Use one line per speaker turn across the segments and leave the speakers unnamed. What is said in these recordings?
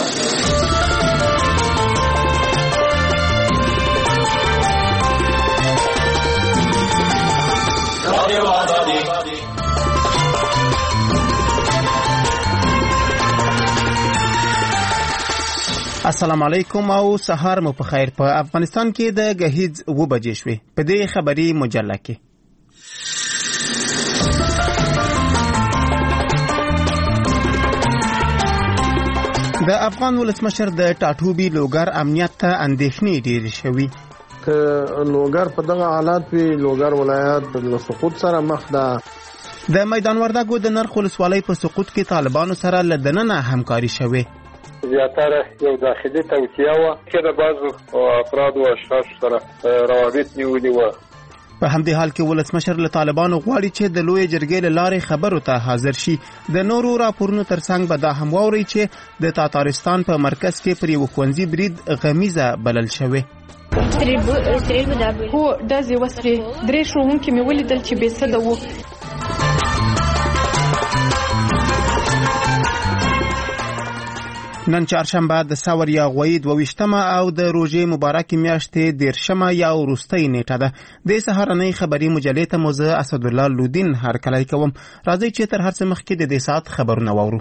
السلام علیکم او سهار مو په خیر. په افغانستان کې د غهیز 2 بجې شوې. په دې خبري مجله کې د افغان ولسمشر د ټاټوبي لوګر امنیت ته اندېښنې ډېرې شوې.
که لوګر په دغه حالات وي، لوګر ولایت له سقوط سره مخ ده.
د میدان وردګو د نرخ ولسوالۍ په سقوط کې طالبانو سره له دننه همکاري شوې.
زیاتره یو داخلي توطیه وه چې د بعضو افرادو او اشخاصو سره روابط نیولي وه.
په همدې حال کې ولسمشر له طالبانو غواړي چې د لوی جرګې له لارې خبرو ته حاضر شي. د نورو راپورونو ترڅنګ به دا هم واوري چې د تاتارستان په مرکز کې پر یو ښوونځي برید غمیزه بلل شوې.
هو ډزې وسوې. 3 ښوونکي مې ولیدل چې بې سده وو.
نن چهارشنبه د سور یا غوی 22مه او د روژې مبارکې میاشتې 13مه یا وروستۍ نیټه ده. د سهارنۍ خبري مجلې ته مو زه اسدالله لودین هرکلی کوم. راځئ چې تر هر څه مخکې د دې ساعت خبرونه واورو.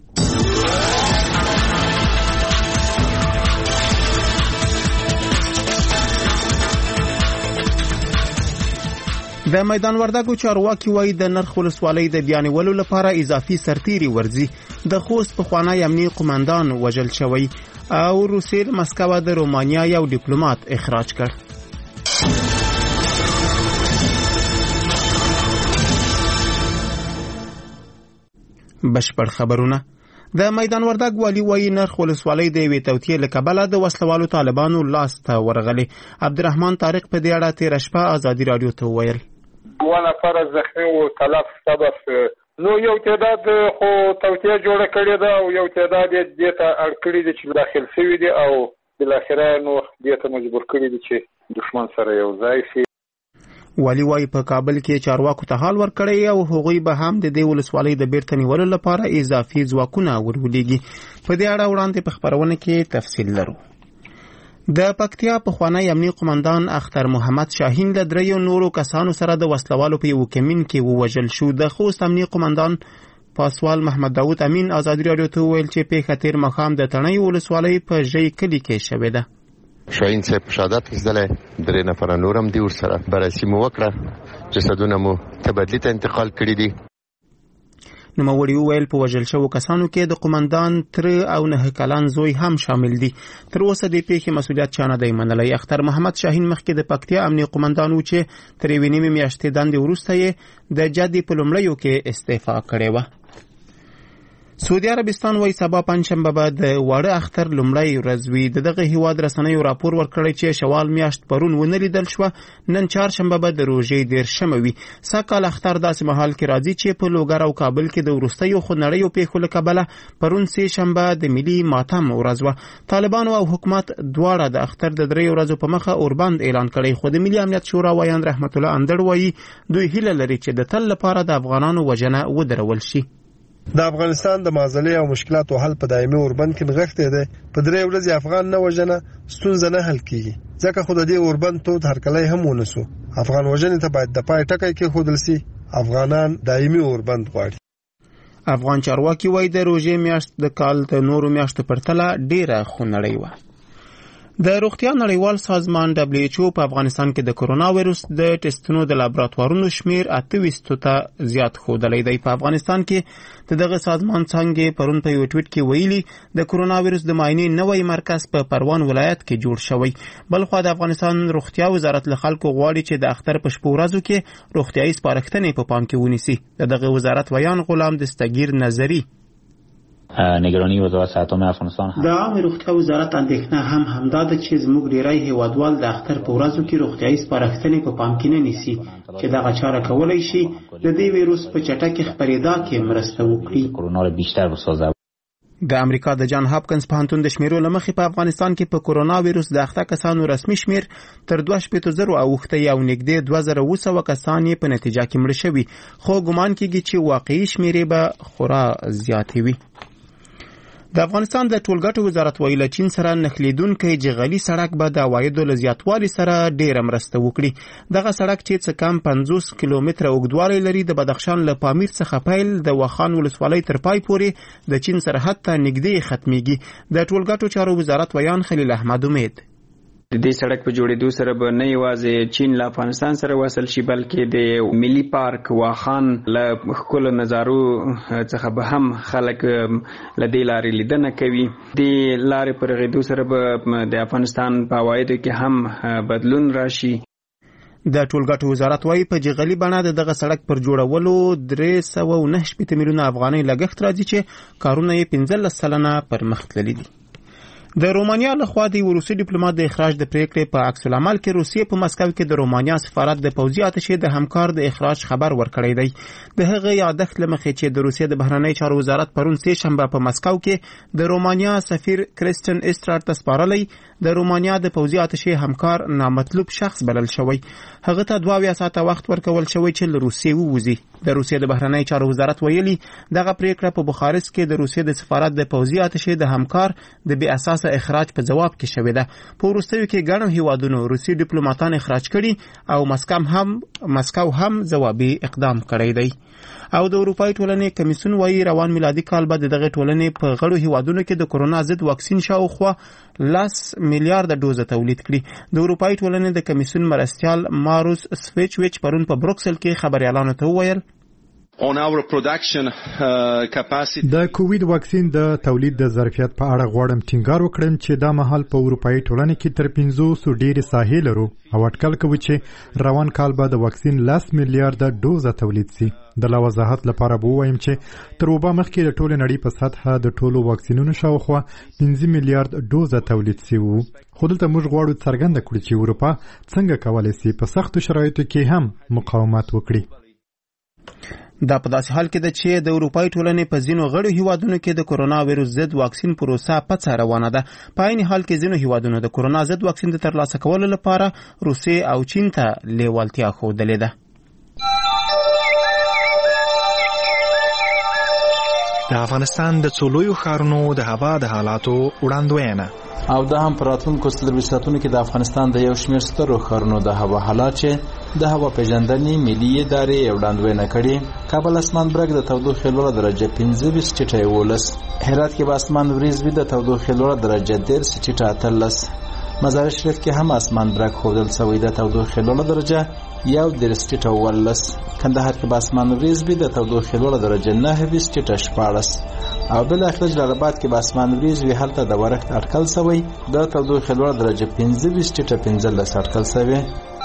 د میدان وردګو چارواکي وایي د نرخ ولسوالۍ د بیانولو لپاره اضافي سرتیري ورځي. د خوست پخوانی امنیتي قومندان وژل شوی او روسیې مسکو د رومانیا یو ډیپلوماټ اخراج کړ. بشپړ خبرونه. د میدان وردګ والی وایي نرخ ولسوالۍ د یوې توطیې له کبله د وسلوالو طالبانو لاس ته ورغلې. عبدالرحمن طارق په دې اړه تېره شپه ازادي راډیو ته وویل
2 نفر زخمی و تلف سبب نو یو تعداد خو توطیه جوړه کړې ده او یو تعداد دې ته اړ کړي دي چې داخل شوي دي او بالاخره نو دې ته مجبور کړي دي چې دښمن سره یو ځای شي.
والی وایي په کابل کې چارواکو ته حال ورکړی او هغوی به هم د دې ولسوالۍ د بیرته نیولو لپاره اضافي ځواکونه ورولېږي. په دې اړه وړاندې په خبرونه کې تفصیل لرو. د پکتیا پخوانی امنیتي قومندان اختر محمد شاهین له 3 نورو کسانو سره د وسلوالو په یو کمین کې ووژل شو. د خوست امنیتي قومندان پاسوال محمد داود امین ازادي راډیو ته وویل چې پیښه تیر مخام د تڼۍ ولسوالۍ په ژۍ کلي کې شوې ده.
شاهین صاحب شهادت ایستلی، 3 نفر نورم دي ورسره. بررسي مو وکړه، جسدونه مو تبدیلي ته انتقال کړي دي. نوموړي وویل په وژل شوو کسانو کې د قومندان تر او 9 کلن زوی هم شامل دي. تر اوسه د پیښې مسؤلیت چا نه دی منلی. اختر محمد شاهین مخکې د پکتیا امنیتي قومندان و چې تر 1.5 میاشتې دندې وروسته یې د جدي په لومړیو کې استعفا کړې وه. سعودي عربستان وایي سبا پنجشنبه به د واړه اختر لومړی ورځ وي. دغه هیواد رسنیو راپور ورکړی چې شوال میاشت پرون ونه لیدل شوه. نن چهارشنبه به د روژې 13مه وي. سږکال اختر داسې مهال کې راځي چې په لوګر او کابل کې د وروستیو خونړیو پیښو له کبله پرون 3 شنبه د ملي ماتم ورځ وه. طالبانو او حکومت دواړه د اختر د 3 ورځو په مخه اوربند اعلان کړی، خو د ملي امنیت شورا ویاند رحمت الله اندړ وایي دوی هیله لري چې د تل لپاره د افغانانو وژنه ودرول شي.
د افغانستان د معضلې او مشکلاتو حل په دایمي اوربند کې نغښتی دی. په 3 ورځې افغان نه وژنه ستونزه نه حل کیږي، ځکه خو د دې اوربند تود هرکلی هم ونسو. افغان وژنې ته باید د پای ټکی کېښودل سي. افغانان دایمي اوربند غواړي.
افغان چارواکي وایي د روژې میاشت د کال د نورو میاشتو پرتله ډیره خونړۍ وه. د روغتیا نړیوال سازمان WHO په افغانستان کې د کرونا وایرس د ټیسټونو د لابراتوارونو شمیر 28 ته زیات ښودلی دی. په افغانستان کې دغه سازمان څنګه پرون په یو ټویټ کې ویلي د کرونا وایرس د معاینې نوی مرکز په پروان ولایت کې جوړ شوی. بلخو د افغانستان روغتیا وزارت له خلکو غواړي چې د اختر په شپو ورځو کې روغتیایي سپارښتنې په پام کې ونیسي. دغه وزارت ویان غلام دستگیر نظری
نگرانی وزارت صحت عامه افغانستان
د عامه روغتیا وزارت اندېښنه هم دا ده چې زموږ ډیری هیوادوال د اختر په ورځو کې روغتیایي سپارښتنې په پام کې نه نیسي چې دغه چاره کولای شي د دې ویروس په چټکۍ خپرېدا کې مرسته وکړي.
کرونا را بیشتر بسازه.
د امریکا د جان هاپکنز پوهنتون د شمیرو له مخې په افغانستان کې په کرونا ویروس د اخته کسانو رسمي شمیر تر 2,000 اوښتی او نږدې 2,200 کسان یې په نتیجه کې مړه شوي، خو ګمان کېږي چې واقعي شمیرې به خورا زیاتې وي. د افغانستان د ټولګټو وزارت ویل چین سره نښلیدونکی جغلي سړک به د عوایدو له زیاتوالي سره ډیره مرسته وکړي. دغه سړک چې څه کم 50 کیلومتره اوږدوالی لري د بدخشان له پامیر څخه پیل د واخان ولسوالۍ تر پای پورې د چین سرحد ته نږدې ختمیږي. د ټولګټو چارو وزارت ویان خلیل احمد امید
د دې سړک په جوړېدو سره به نه یوازې چین له افغانستان سره وصل شي بلکې د ملي پارک واخان له ښکلو نظارو څخه به هم خلک له دې لارې لیدنه کوي. د لارې په رغېدو سره به د افغانستان په عوایدو کې هم بدلون راشي.
د ټولګټو وزارت وايي په جغلي بڼه دغه سړک پر جوړولو 309 میلیونه افغانۍ لګښت راځي چې کارونه یې 15% پر مخ تللي دي. د رومانیا لخوا د روسي ډیپلوماټ د اخراج د پریکړې په عکس العمل کې روسیې په مسکو کې د رومانیا سفارت د پوځي اتشې د همکار د اخراج خبر ورکړی دی. د هغه یادښت له مخې چې د روسیې د بهرنی چارو وزارت پرون سه شنبه په مسکو کې د رومانیا سفیر کریستن استرار ته سپارلی د رومانیا د پوځي اتشې همکار نامطلوب شخص بلل شوی. هغه ته 22 ساعته وخت ورکول شوی چې له روسیې ووځي. د روسیې د بهرنی چارو وزارت ویلي دغه پریکړه په بخارست کې د روسیې د سفارت د پوځي اتشې د همکار د بې اساسه اخراج په جواب کې شوې ده. په وروستیو کې ګڼو هیوادونو روسي ډیپلوماټان اخراج کړي او مسکو هم ځوابي اقدام کړی دی. او د اروپای ټولنې کمیسیون وايي روان میلادي کال به دغه ټولنې په غړو هیوادونو کې د کورونا ضد واکسین شاوخوا 10 میلیارډ ډوزه تولید کړي. د اروپای ټولنې د کمیسیون مرستیال ماروس سویچویچ پرون په بروکسل کې خبريالانو ته وویل
د کووید واکسین د تولید د ظرفیت په اړه غواړم ټینګار وکړم چې دا مهال په اروپאי ټولنه کې تر 500 ډېرې ساحې لرو او اټکل کوي چې روان کال به د واکسین 10 میلیارډ ډوزه تولید شي. د لا وضاحت لپاره به وایم چې تر وبا مخکې د ټول نړۍ په سطحه د ټولو واکسینونو شاوخوا 15 میلیارډ ډوزه تولید شي وو. خو دلته موږ غواړو څرګنده کړو چې اروپا څنګه کولی شي په سختو شرایطو کې هم مقاومت وکړي.
دا په داسې حال کې ده چې د اروپای ټولنې په ځینو غړو هیوادونو کې د کورونا ویروس ضد واکسین پروسه پڅه روانه ده. په عین حال کې ځینو هیوادونو د کورونا ضد واکسین د ترلاسه کولو لپاره روسیې او چین ته لیوالتیا ښودلې ده.
د افغانستان د څو لویو ښارونو د هوا د حالاتو وړاندوینه
او دا هم په راتلونکو 24 ساعتونو کې د افغانستان د یو شمېر سترو ښارونو د هوا حالات چې د هوا پیژندنې ملي ادارې وړاندوینه کړي. کابل اسمان برګ د تودوخې لوړه درجه 25 ټیټه 11. هرات کې به اسمان وریځ وي د تودوخې لوړه درجه 10 ټیټه 13. مزار شریف کې هم اسمان برګ ښودل شوی د تودوخې لوړه درجه 11 ټیټه 14. کندهار کې به اسمان وریځ وي د تودوخې لوړه درجه 9 ټیټه 14. او بل اخر جلال آباد کې به اسمان وریځ وي هلته د ورښت اټکل شوی د تودوخې لوړه درجه 15 ټیټه 15 اټکل شوی.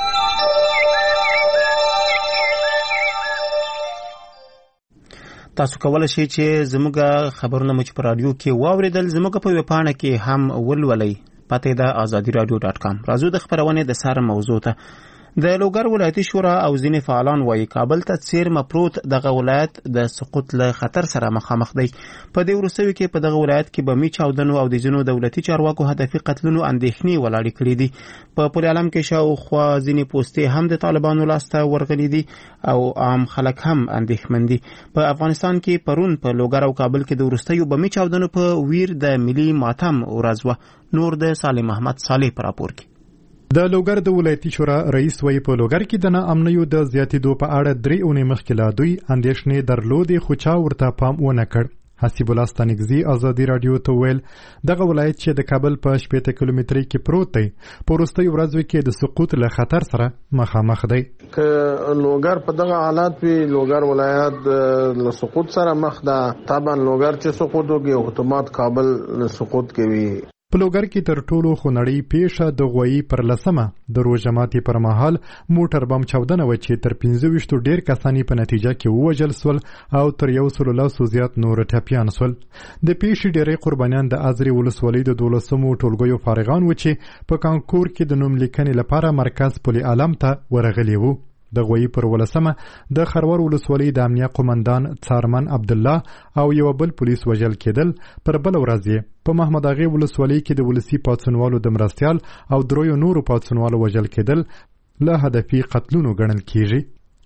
تاسو کولای شئ چې زموږ خبرونه مو په رادیو کې واوریدل زموږ په ویبپاڼه کې هم ولولئ. پته ده azadiradio.com. راځو د خبرونه د سر موضوع ته. د لوګر ولایتي شورا او ځینې فعالان وایي کابل ته څیرمه پروت دغه ولایت د سقوط له خطر سره مخامخ دی. په دې وروستیو کې په دغه ولایت کې بمي چاودنو او د ځینو دولتي چارواکو هدفي قتلونو اندېښنې ولاړې کړې دي. په پورې عالم کې شاوخوا ځینې پوستې هم د طالبانو لاسته ورغلي دي او عام خلک هم اندېښمن دي. په افغانستان کې پرون په لوګر او کابل کې د وروستیو بمي چاودنو په ویر د ملي ماتم ورځ وه. نور د سالم محمد صالح پر راپور کې.
د لوګر د ولایتي شورا رئیس وایي په لوګر کې د ناامنیو د زیاتېدو په اړه 3 اونۍ مخکې لا دوی اندېښنې درلودې خو چا ورته پام ونه کړ. حسیب الله ستانکزي ازادي رادیو ته ویل دغه ولایت چې د کابل په 80 کیلومترۍ کې پروت دی په وروستیو ورځو کې د سقوط له خطر سره مخامخ دی.
که لوګر په دغه حالات وي لوګر ولایت له سقوط سره مخ ده. طبعا لوګر چې سقوط وکړي اتومات کابل سقوط کوي.
په لوګر کې تر ټولو خونړۍ پیښه د غویي پر 10 د روژه ماتي پر مهال موټر بم چاودنه و چې تر 25 ډیر کسانی په نتیجه کې ووژل سول او تر 100 زیات نور ټپیان سول. د پیښې ډېری قربانیان د ازري ولسوالۍ د 12 ټولګیو فارغان و چې په کانکور کې د نوم لیکنې لپاره مرکز پل علم ته ورغلي وو. د غویي پر 18 د خروار ولسوالۍ د امنیه قومندان څارمن عبد الله او یو بل پولیس وژل کېدل. پر بل ورځ په محمد اغه ولسوالۍ کې د ولسی پاتسنوالو د مرستيال او درویو نورو پاتسنوالو وژل کېدل له هدفي قتلونو ګڼل کیږي.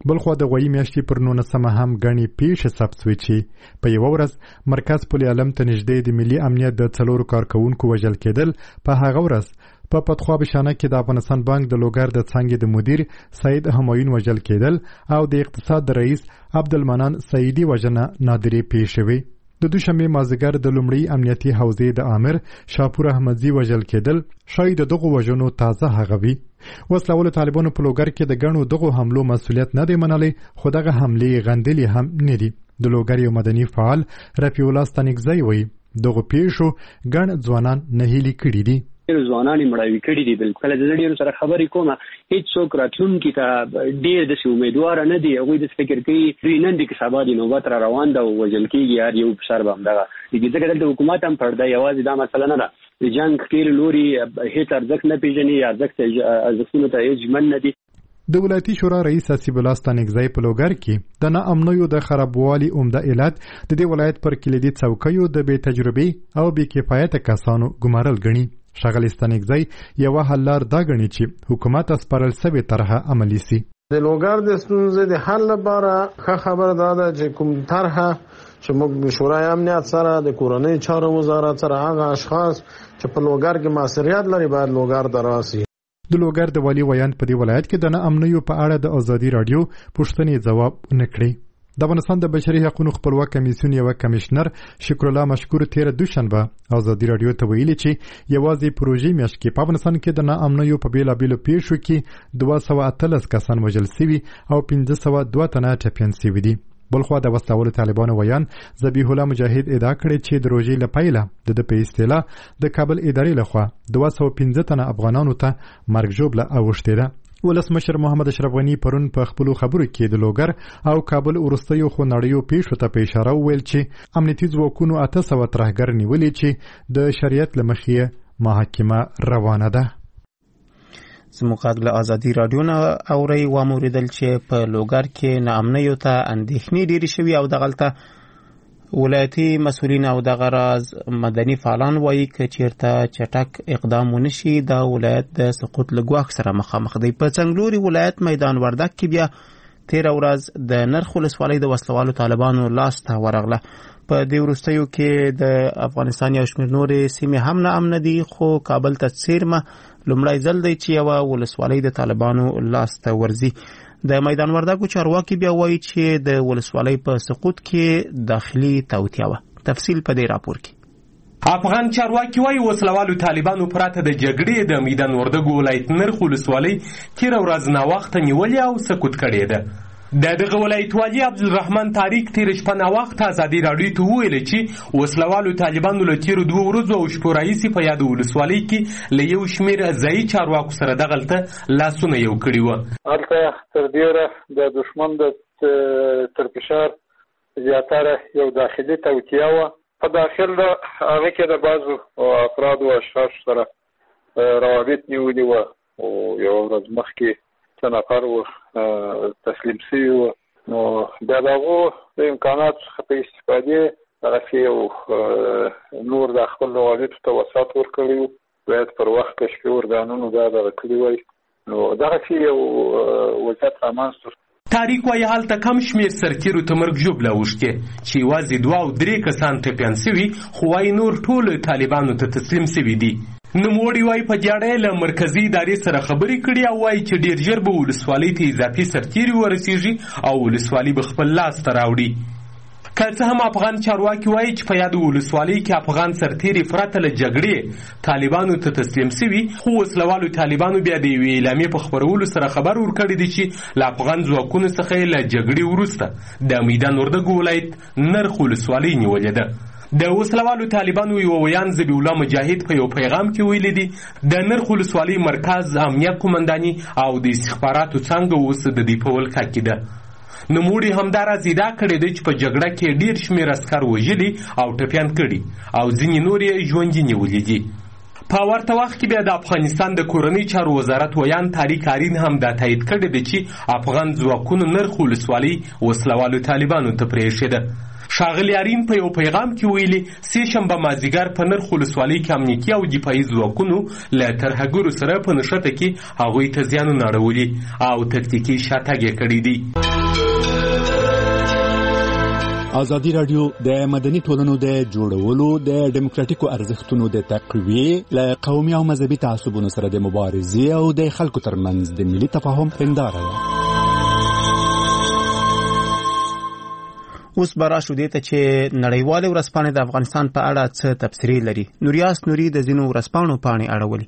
بلخوا د غوي میاشتې پر 19 هم غني پیښه ثبت شوې چې په یو ورځ مرکز پل عالم ته نږدې د ملي امنیت د 4 کارکونکو وژل کېدل. په هغه ورځ په پتخوا بشانه کې د افغانستان بانک د لوګر د څنګه د مدیر سید همایون وژل کېدل او د اقتصاد د رئیس عبدالمنان سعیدی وژنه نادرې پیښ شوې. د دوشنبه مازیګر د لومړی امنیتي حوزې د امر شاپور احمدزي وژل کېدل شاید دغه وژنو تازه هغوي. وسلوال طالبانو په لوګر کې د غنو دغه حملو مسولیت نه دی منلي، خو دغه حملې غندلې هم نه دي. د لوګر یو مدني فعال رفیع الله ستانکزی وایي دغه پیښو غن ځوانان نه هیلي کړي دي.
ځوانان مړاوي کړي دي. بلکې کله د ډیرو سره خبرې کومه هیڅ څوک راتلونکي ته ډیر د امیدوار نه دي. هغوی د فکر کوي نن د سبا د نوبت را روان ده او وژل کېږي هر یو فشار به همدغه ځکه دلته حکومت هم پرده یوازې دا مسله نه ده. د جنګ ښکېل لوري هیڅ ارزښت نه پېژني، ارزښتونو ته هیڅ ژمن نه دي.
د ولایتي شورا رئیس حسیب الله ستانکزی په لوګر کې د ناامنیو د خرابوالي عمده علت د دې ولایت پر کلیدي څوکیو د بې تجربې او بې کفایته کسانو ګمارل ګڼي. ښاغلی ستانکزی یوه حل لار دا ګڼي چې حکومت سپارل سوې طرحه عملي سي.
د لوګر د ستونزې د حل لپاره ښه خبره دا ده چې کوم طرحه چې موږ شورای امنیت سره د کورنۍ چارو وزارت سره هغه اشخاص چې په لوګر کې مسؤلیت لري باید لوګر ته راسي.
د لوګر د والي ویان په دې ولایت کې د ناامنیو په اړه د ازادي راډیو پوښتنې ځواب نه کړی. د افغانستان د بشري حقوقو خپلواک کمیسیون یو کمشنر شکر الله مشکور تیر دوشنبه ازادي راډیو ته ویلي چې یوازې پروژې میاشت کې په افغانستان کې د ناامنیو په بیلابیلو پیښو کې 213 کسان وژل شوي او 502 تنه ټپیان شوي دي. بلخوا د وسلوالو طالبانو ویان ذبیح الله مجاهد ادعا کړې چې د روژې له پیله د په اصطلاح د کابل ادارې لخوا 215 تنه افغانانو ته مرګ ژوبله اوښتې ده. ولسمشر محمد اشرف غنی پرون په خپلو خبرو کې د لوګر او کابل وروستیو خونړیو پیښو ته په اشاره وویل چې امنیتي ځواکونو 800 ترهګر نیولي چې د شریعت له مخې محاکمه روانه ده.
زموږ له ازادي راډیو نه اوري واموریدل چې په لوګر کې ناامنیو ته اندېښنې ډېرې شوي او دغلته ولایتي مسؤلین او دغه راز مدني فعالان وایي که چیرته چټک اقدام ونشي دا ولایت د سقوط له ګواښ سره مخامخ دی. په څنګلوري ولایت میدان وردګ کې بیا تیر ورځ د نرخ ولسوالۍ د وسلوالو طالبانو لاس ته ورغله. په دې وروستیو کې د افغانستان یو شمېر نورې سیمې هم ناامنه دي، خو کابل ته څیرمه لومړی ځل دی چې یوه ولسوالۍ د طالبانو لاس ته ورځي. د میدان وردګو چارواکي بیا وایي چې د ولسوالۍ په سقوط کې داخلي توطیه وه. تفصیل په دې راپور کې.
افغان چارواکي وایي وسلوالو طالبانو پرته د جګړې د میدان وردګو ولایت نرخ ولسوالۍ تېره ورځ ناوخته نیولې او سقوط کړې ده. دغه ولایت والی عبدالرحمن طارق تیر شپه ناوخته ازادي راډیو ته وویل چې وسلوالو طالبانو له تیرو 2 ورځو او شپو راهیسې په یاد ولسوالۍ کې له یو شمېر ځایي چارواکو سره دغلته لاسونه یو کړي وو.
هلته تر ډېره د دښمن د تر فشار زیاتره یو داخلي توطیه وه. په داخل هغه کې د بعضو افرادو او اشخاصو سره روابط نیولي وه او یوه ورځ مخکې نفر و تسلیم شوي وو. نو بیا د هغو د امکاناتو څخه په استفادې دغسې یو نور د خپل روابطو ته وسعت ورکړی وو. باید پر وخت کشفي ارګانونو دا دغه کړي وای. نو دغسې یو وضعیت رامنځته شو.
طارق وایي هلته کم شمېر سرتیرو ته مرګ ژوبله اوښتې چې یوازې 2 او 3 کسان ټپیان شوي، خو وایي نور ټول طالبانو ته تسلیم شوي دي. نوموړي وایي په دې اړه له مرکزي ادارې سره خبرې کړي او وایي چې ډېر ژر به ولسوالۍ ته اضافي سرتیري ورسیږي او ولسوالۍ به خپل لاس ته راوړي. که څه هم افغان چارواکي وایي چې په یاد ولسوالۍ کې افغان سرتیري پرته له جګړې طالبانو ته تسلیم شوي، خو وسلوالو طالبانو بیا د یوې اعلامیې په خپرولو سره خبر ورکړی دی چې له افغان ځواکونو څخه له جګړې وروسته د میدان وردګو ولایت نرخ ولسوالۍ نیولې ده. د وسلوالو طالبانو یو ویان ذبیح الله مجاهد په یو پیغام کې ویلي دي د نرخ ولسوالۍ مرکز امنیت قومنداني او د استخباراتو څانګه اوس د دې په ولکه کې ده. نوموړي همداراز ادعا کړې ده چې په جګړه کې ډېر شمېر عسکر وژلي او ټپیان کړي او ځینې نور یې ژوندي نیولي دي. په ورته وخت کې بیا د افغانستان د کورنۍ چارو وزارت ویان طارق آرین هم دا تایید کړی دی چې افغان ځواکونو نرخ ولسوالۍ وسلوالو طالبانو ته پرېښې ده. ښاغلي آرین په یو پیغام کې ویلي سې شنبه مازدیګر په نرخ ولسوالۍ کې امنیتي او دفاعي ځواکونو له ترهګرو سره په نښته کې هغوی ته زیانونه اړولي او تکتیکي شاتګ یې کړی دی.
ازادي راډیو د مدني ټولنو د جوړولو د ډیموکراتیکو ارزښتونو د تقویې له قومي او مذهبي تعصبونو سره د مبارزې او د خلکو ترمنځ د ملي تفاهم هنداره ده.
اوس به راشو دې ته چې نړیوالې ورځپاڼې د افغانستان په اړه څه تبصرې لري. نوریاس نوري د ځینو ورځپاڼو پاڼې اړولي.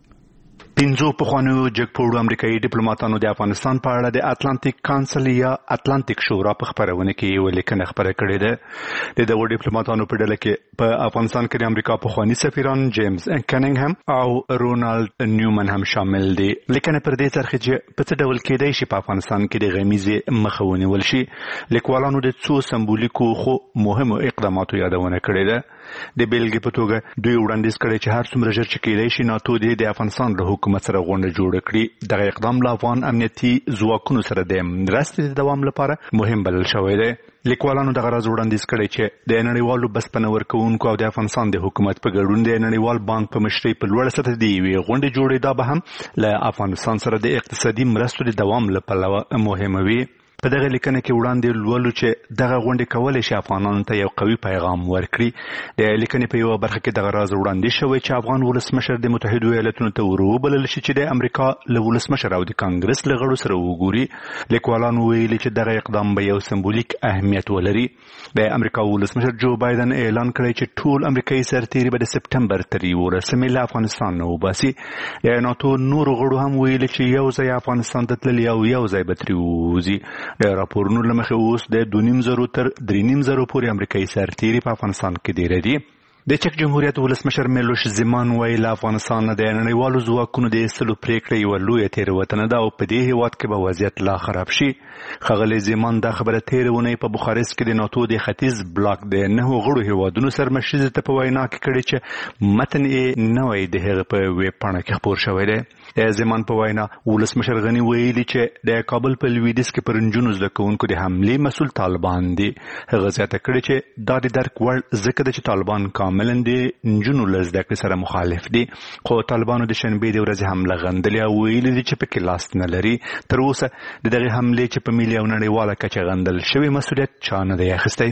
5 پخوانیو جګپوړو امریکایي ډیپلوماټانو د افغانستان په اړه د اتلانتیک کانسل یا اتلانتیک شورا په خبرونه کې یو لیکنه خبره کړې ده. د دغو ډیپلوماټانو په ډله کې په افغانستان کې د امریکا پخوانی سفیران جیمز کنینګهم او رونالد نیومن هم شامل دي. لیکنه پر دې ترخه چې په څه ډول کېدای شي په افغانستان کې د غمیزې مخه ونیول شي. لیکوالانو د څو سمبولیکو خو مهمو اقداماتو یادونه کړې ده. د بیلګې په توګه دوی وړاندیز کړی چې هر څومره ژر چې کېدای شي ناتو د افغانستان له حکومت سره غونډه جوړه کړي. دغه اقدام له افغان امنیتي ځواکونو سره د مرستې د دوام لپاره مهم بلل شوی دی. لیکوالانو دغه راز وړاندیز کړی چې د نړیوالو بسپنه ورکوونکو او د افغانستان د حکومت په ګډون د نړیوال بانک په مشرۍ په لوړه سطح د یوې غونډې جوړېدا به هم له افغانستان سره د اقتصادي مرستو د دوام لپاره مهمه وي. په دغه لیکنه کې وړاندې لولو چې دغه غونډې کولای شي افغانانو ته یو قوي پیغام ورکړي. د لیکنې په یو برخه کې دغه راز وړاندې شوی چې افغان ولسمشر د متحده ایالاتونو ته وروبلل شي چې د امریکا له ولسمشر او د کانګرس له غړو سره وګوري. لیکوالانو ویلي چې دغه اقدام به یو سمبولیک اهمیت ولري. د امریکا ولسمشر جو بایدن اعلان کړی چې ټول امریکایي سرتیري به د سپټمبر تر 11 له افغانستان نه وباسي. د ناتو نورو غړو هم ویلي چې یو ځای افغانستان ته تللی او یو ځای به ترې ووځي. د راپورونو له مخې اوس د 2.5 تر 3.5 پورې امریکایي سرتیري په افغانستان کې ډېر دي. د چک جمهوریت ولسمشر میلوش زمان ویل افغانستان د نړیوالو ځواکونو د ایستلو پریکړه یوه لویه تېروتنه ده او په دې هیواد کې به وضعیت لا خراب شي. ښاغلی زمان دا خبره تېره اونۍ په بخارست کې د ناتو د ختیځ بلاک د 9 غړو هیوادونو سرمشریز ته په وینا کې کړې چې متن یې نوی د هغه په ویب پاڼه کې خپور شوی دی. د زمان په وینا ولسمشر غني ویلي چې د کابل په لویدیځ کې پر نجونو زده کوونکو د حملې مسؤل طالبان دي. هغه زیاته کړې چې دا د درک وړ ځکه ده چې طالبان کاملا د نجونو له زده کړې سره مخالف دي. خو طالبانو د شنبې د ورځې حمله غندلې او ویلي دي چې پکې لاس نه لري. تر اوسه د دغې حملې چې په ملي او نړیواله کچه غندل شوی مسؤلیت چا نه دی اخیستی.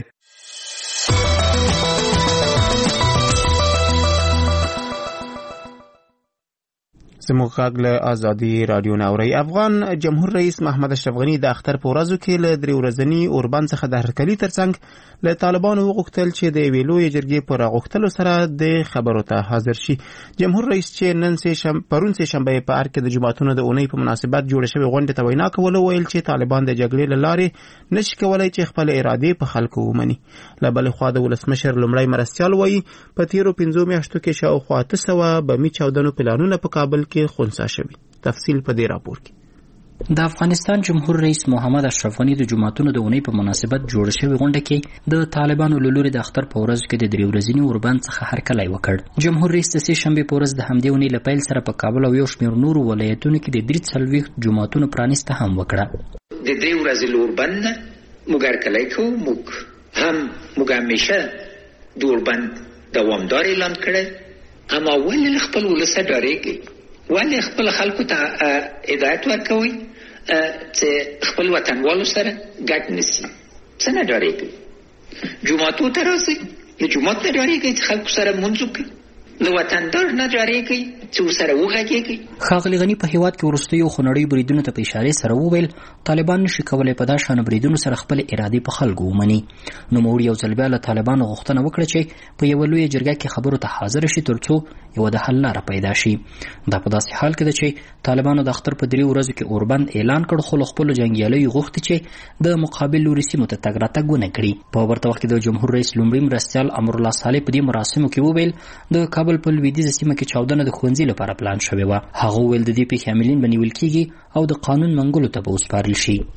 زموږ غږ له ازادي راډیو نه اورئ. افغان جمهور رئیس محمد اشرف غني د اختر په ورځو کې له 3 ورځني اوربند څخه د هرکلي ترڅنګ له طالبانو وغوښتل چې د یوې لویې جرګې په راغوښتلو سره د خبرو ته حاضر شي. جمهور رئیس چې پرون سه شنبه په ارګ کې د جمعتونو د اونۍ په مناسبت جوړه شوې غونډې ته وینا کوله ویل چې طالبان د جګړې له لارې نشي کولای چې خپل ارادې په خلکو ومني. له بلې خوا د ولسمشر لومړی مرستیال وایي په تیرو 5 میاشتو کې شاوخوا 800 بمي چاودنو پلانونه په کابل کې خنثی شوي. تفصیل په دې راپور کې.
د افغانستان جمهور رئیس محمد اشرف غني د جمعتونو د اونۍ په مناسبت جوړه شوې غونډه کې د طالبانو له لوري د اختر په ورځ کې د 3 ورځني اوربند څخه هرکلی وکړ. جمهور رئیس د سې شنبې په ورځ د همدې اونۍ له پیل سره په کابل او یو شمېر نورو ولایتونو کې د 43 جمعتونو پرانیسته هم وکړه.
د 3 ورځې اوربند موږ هرکلی کوو. موږ همیشه د اوربند دوامدار اعلان کړی. اما ولې خپل ولس ډارېږي؟ ولې خپل خلکو ته هدایت ورکوي چې خپل وطنوالو سره ګډ نشي؟ څه نه ډارېږي؟ جوماتو ته راځئ، له جومات نه ډارېږئ چې خلکو سره لمونځ وکړئ، له وطندار نه ډارېږئ چې ورسره وغږېږئ.
ښاغلي غني په هیواد کې وروستیو خونړیو بریدونو ته په اشارې سره وویل طالبان نشي کولی په دا شان بریدونو سره خپل ارادې په خلکو ومني. نوموړي یو ځل بیا له طالبانو غوښتنه وکړه چې په یوه لویه جرګه کې خبرو ته حاضر شي ترڅو یوه د حل لاره پیدا شي. دا په داسې حال کې ده چې طالبانو د اختر په 3 ورځو کې اوربند اعلان کړ، خو له خپلو جنګیالیو غوښتي چې د مقابل لوري سیمو ته تګ راتګ ونه کړي. په ورته وخت کې د جمهور رئیس لومړي مرستیال امرالله صالح په دې مراسمو کې وویل د کابل په لویدیځه سیمه کې چاودنه د ښوونځي لپاره پلان شوې وه. هغه وویل د دې پیښې عاملین به نیول کېږي او د قانون منګولو ته به وسپارل شي.
باید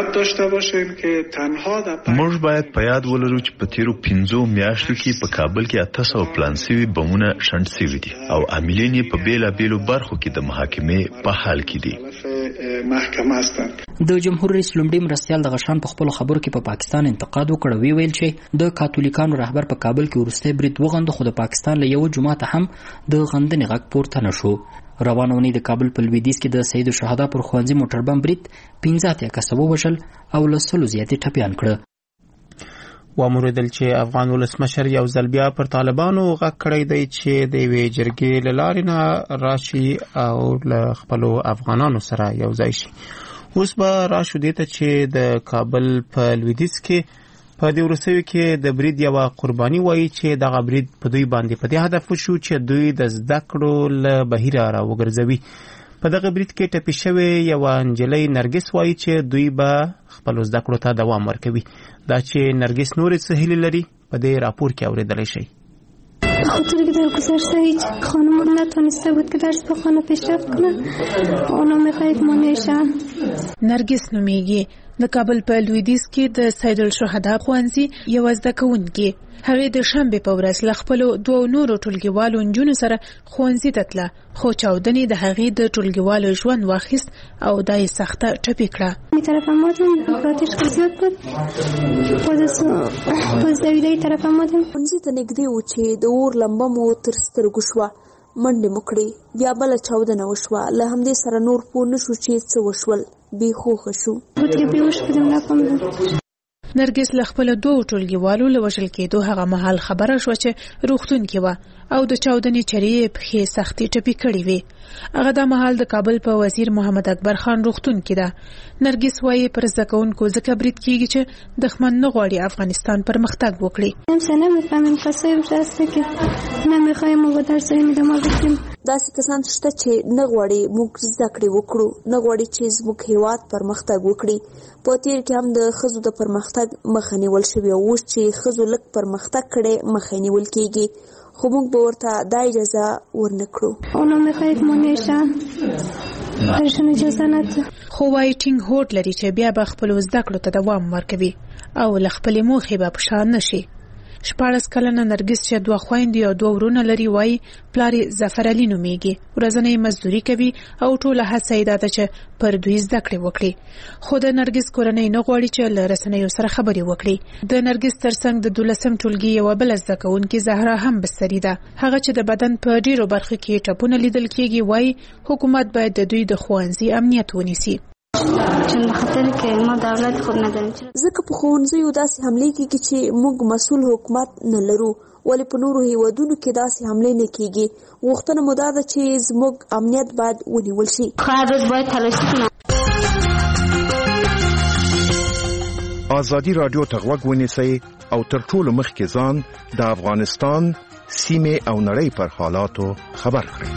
یاد داشته باشیم که تنها
موږ باید په یاد ولرو چې په تیرو 15 میاشتو کې په کابل کې 800 پلان سوي بمونه شنډ سوي دي او عاملین یې په بیلابیلو برخو کې د محاکمې په حال کې دي.
محکمه هستند.
د جمهور رئیس لومړي مرستیال د غشان په خپل خبرو کې په پاکستان انتقاد وکړ، ویل چې د کاتولیکانو رهبر په کابل کې ورسته برید وغند، خو د پاکستان له یو جماعت هم د غندنې غږ پورته نشو. روانه ونی د کابل په لویدیځ کې د سید الشهدا پر خوانځي موټر بم برید 15 کسه ووژل او له 100 زیاتې ټپیان کړ.
واموریدل چې افغان ولسمشر یو ځل بیا پر طالبانو غږ کړی دی چې د یوې جرګې له لارې نه راشي او له خپلو افغانانو سره یو ځای شي. اوس به راشو دې ته چې د کابل په لویدیځ کې په دې وروستیو کې د برید یوه قرباني وایي چې دغه برید په دوی باندې په دې هدف وشو چې دوی د زده کړو له بهیره راوګرځوي. په دغه برید کې ټپي شوې یوه نجلۍ نرګس وایي چې دوی به خپلو زده کړو ته دوام ورکوي. دا چې نرګس نورې څه هیلې لري په دې راپور کې اورېدلی شئ.
خاطر که در گذشته هیچ خانم نتونسته بود که درس بخونه پیشرفت کنه، اونا میخواه یک مانعشن.
نرګس نومیږي، د کابل په لویدیځ کې د سید الشهدا ښوونځي یوه زده کوونکې. هغې د شنبې په ورځ له خپلو 2 نورو ټولګیوالو نجونو سره ښوونځي ته تله، خو چاودنې د هغې د ټولګیوالو ژوند واخیست او دا یې سخته ټپي کړه.
طرف آمدیم آتش خیلی زیاد بود، پازدویده طرف آمدیم.
ښوونځي ته نږدې و چې د اور لمبه مو تر سترګو شوه، منډې مو کړې، بیا بله چاودنه وشوه. له همدې سره نور پوه نه شو چې څه وشول، بې هوښه شو.
نرګس له خپلو 2 ټولګیوالو له وژل کېدو هغه مهال خبره شوه چې روغتون کې وه او د چاودنې چرې یې پښې سختې ټپي کړې وې. هغه دا مهال د کابل په وزیر محمد اکبر خان روغتون کې ده. نرګس وایي پر زده کوونکو ځکه برید کېږي چې دښمن نه غواړي افغانستان پرمختګ وکړي.
داسې کسان شته چې نه غواړي موږ زده کړې وکړو، نه غواړي چې زموږ هېواد پرمختګ وکړي. په تیر کې هم د ښځو د پرمختګ مخه نیول شوې، اوس چې ښځو لږ پرمختګ کړی مخه نیول کېږي، خو موږ به ورته دا اجازه ورنه کړو.
خو وایي ټینګ هوډ لري چې بیا به خپلو زده کړو ته دوام ورکوي او له خپلې موخې به په شا نه شي. 14 کلنه نرګس چې 2 خویندې او 2 ورونه لري وایي پلار یې ظفر علي نومیږي، ورځنی مزدوري کوي او ټوله هڅه یې دا ده چې پر دوی زده کړې وکړي. خو د نرګس کورنۍ نه غواړي چې له رسنیو سره خبرې وکړي. د نرګس ترڅنګ د 12م ټولګي یوه بله زده کوونکې زهرا هم بستري ده. هغه چې د بدن په ډیرو برخو کې ټپونه لیدل کېږي وایي حکومت باید د دوی د ښوونځي امنیت ونیسي.
ځکه په ښوونځیو داسې حملې کېږي چې موږ مسؤل حکومت نه لرو، ولې په نورو هیوادونو کې داسې حملې نه کېږي. غوښتنه مو دا ده چې زموږ امنیت باید ونیول شي.
ازادي راډیو ته غوږ ونیسئ او تر ټولو مخکې ځان د افغانستان سیمې او نړۍ پر حالاتو خبر کړئ.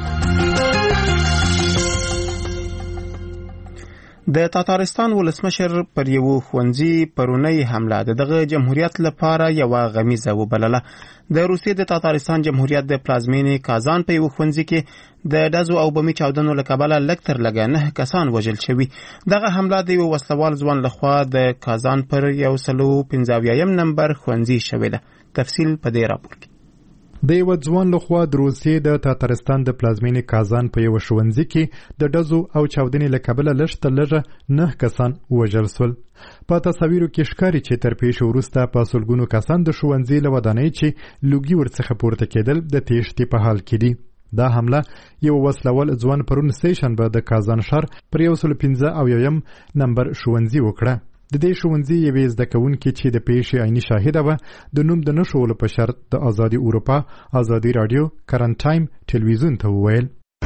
د تاتارستان ولسمشر پر یو ښوونځي پرونی حمله د دغه جمهوریت لپاره یوه غمیزه وبلله. د روسیې د تاتارستان جمهوریت د پلازمینې کازان په یو ښوونځي کې د ډزو او بمي چاودنو له کبله لږ تر لږه 9 کسان وژل شوي. دغه حمله د یو وسلوال ځوان لخوا د کازان پر 155 نمبر ښوونځي شوې ده. تفصیل په دې راپور کې.
د یو ځوان لخوا د روسیې د تاتارستان د پلازمینې کازان په یو ښوونځي کې د ډزو او چاودنې له کبله لږ تر لږه 9 کسان وژل شول. په تصاویرو کې ښکاري چې تر پیښې وروسته په سلګونو کسان د ښوونځي له ودانۍ چې لوګي ورڅخه پورته کېدل د تېښتې په حال کې دي. دا حمله یو وسلوال ځوان پرون سټیشنبه د کازان ښار پر 155 نمبر ښوونځي وکړه. د دې ښوونځي یوې زده کوونکې چې د پیښې عیني شاهده وه د نوم د نه ښوولو په شرط د ازادي اروپا ازادي راډیو کرنټ ټایم ټلویزیون ته وویل.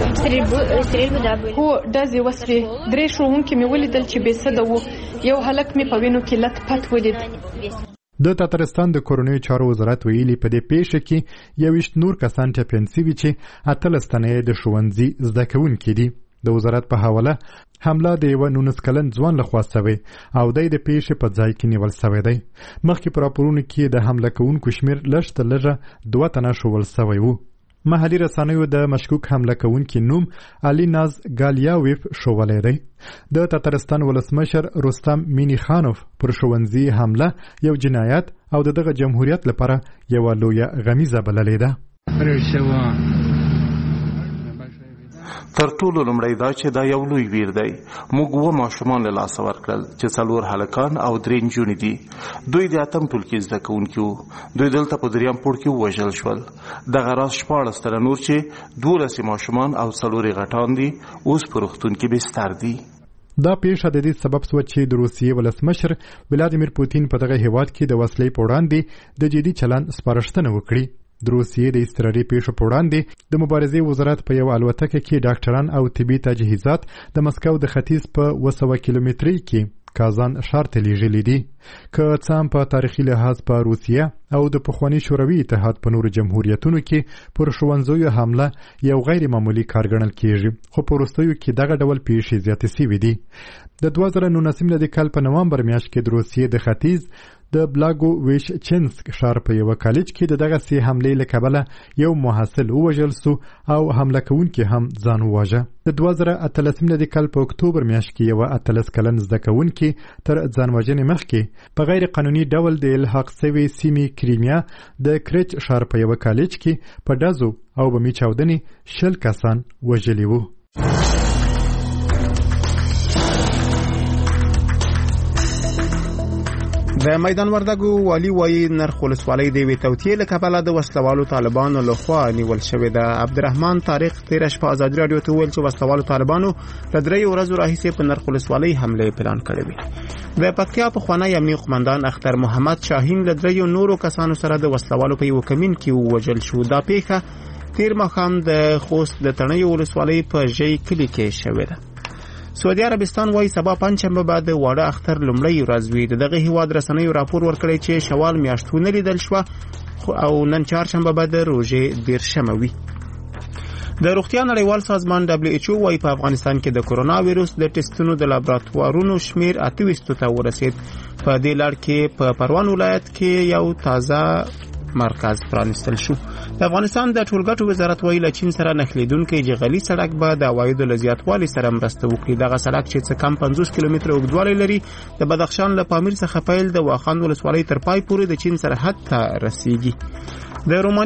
هو ډزې وسوې. 3 ښوونکي مې ولیدل چې بې سده وو. یو هلک مې په وینو کې لت پت ولید.
د تاتارستان د کورنیو چارو وزارت ویلي په دې پیښه کې 21 نور کسان ټپیان شوي چې 18 تنه د ښوونځي زده کوونکي دي. د وزارت په حواله حمله د یو 19 کلن ځوان لخوا شوې او د پیښې په ځای کې نیول شوی دی. مخکې په راپورونو کې د حمله کوونکو شمیر لږ تر لږه 2 تنه شوول شوی وو. محلي رسنیو د مشکوک حمله کوونکي نوم علي ناز ګالیاویف ښوولی دی. د تترستان ولسمشر رستم مینی خانوف پر ښوونځي حمله یو جنایت او دغه جمهوریت لپاره یوه لویه غمیزه بللې ده.
تر ټولو لومړی دا چې دا یو لوی ویر دی. موږ 2 ماشومان له لاسه ورکړل چې 4 هلکان او 3 نجونې دي. دوی د 8م ټولګي زده کوونکي وو. دوی دلته په 3م پوړ کې ووژل شول. دغه راز 14 تنه نور چې 12 ماشومان او 4 غټان دي اوس په روغتون کې بستر دي.
دا پیښه د دې سبب شوه چې د روسیې ولسمشر ولادیمیر پوتین په دغه هیواد کې د وسلې په وړاندې د جدي چلند سپارښتنه وکړي. د روسیې د اضطراري پیښو په وړاندې د مبارزې وزارت په یو الوتکه کې ډاکټران او طبي تجهیزات د مسکو د ختیځ په 200 کیلومترۍ کې کازان ښار ته لیږلي دي. که څه هم په تاریخي لحاظ په روسیه او د پخواني شوروي اتحاد په نورو جمهوریتونو کې پر ښوونځیو حمله یو غیر معمولي کار ګڼل کیږي، خو په وروستیو کې دغه ډول پیښې زیاتې سوي دي. د 2019 کال په نوامبر میاشت کې د روسیې د ختیځ د بلاګوویشچنسک ښار په یو کالج کې دغه سي حملې له کبله یو محصل ووژل سو او حمله کوونکي هم ځان وواژه. د 2018 کال په اکتوبر میاشت کې یو 18 کلن زده کوونکي تر ځان وژنې مخکې په غیر قانوني ډول د الحاق سوي سیمې کریمیا د کرچ ښار په یو کالج کې په ډزو او بمي چاودنې 20 کسان وژلي وو.
د میدان وردګو والی وایي نرخ ولسوالۍ د یوې توطیې له کبله د وسلوالو طالبانو لخوا نیول شوې ده. عبدالرحمن طارق تېره شپه ازادي راډیو ته وویل چې وسلوالو طالبانو له 3 ورځو راهیسې په نرخ ولسوالۍ حملې پلان کړې وې. د پکتیا پخوانی امنیه قمندان اختر محمد شاهین له 3 نورو کسانو سره د وسلوالو په یو کمین کې ووژل شو. دا پیښه تیر ماښام د خوست د تڼیو ولسوالۍ په ژی کلي کې شوې ده. سعودي عربستان وايي سبا پنځشنبه بعد واړه اختر لومړی ورځ وي. دغه هیواد رسنیو راپور ورکړی چې شوال میاشت ونه لیدل شوه او نن چهارشنبه به د روژې 13مه وي. د روغتیا نړیوال سازمان WHO وايي په افغانستان کې د کرونا وایرس د ټیسټونو د لابراتوارونو شمیر 28 ته ورسید. په دې لړ کې په پروان ولایت کې یو تازه مرکز پرانستل شو. د افغانستان د ټولګټو وزارت ویل چین سره نښلېدونکي جغلي سړک به د عوایدو له زیاتوالي سره مرسته وکړي. دغه سړک چې څه کم 50 کیلومتره اوږدوالی لري د بدخشان له پامیر څخه پیل د واخان ولسوالۍ تر پای پورې د چین سرحد ته رسیږي. د رومانیا